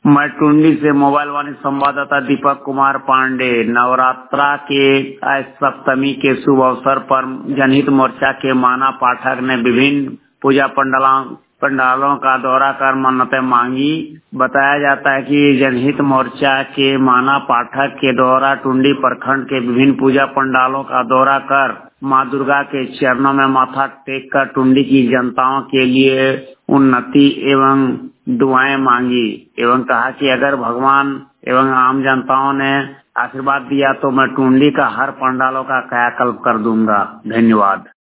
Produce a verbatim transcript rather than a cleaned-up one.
मैं टुंडी से मोबाइल वाणी संवाददाता दीपक कुमार पांडे। नवरात्रा के आज सप्तमी के शुभ अवसर पर जनहित मोर्चा के माना पाठक ने विभिन्न पूजा पंडालों पंडालों का दौरा कर मन्नतें मांगी। बताया जाता है कि जनहित मोर्चा के माना पाठक के द्वारा टुंडी प्रखंड के विभिन्न पूजा पंडालों का दौरा कर मां दुर्गा के चरणों में माथा टेक कर टुंडी की जनताओं के लिए उन्नति एवं दुआएं मांगी एवं कहा कि अगर भगवान एवं आम जनताओं ने आशीर्वाद दिया तो मैं टुंडी का हर पंडालों का कायाकल्प कर दूंगा। धन्यवाद।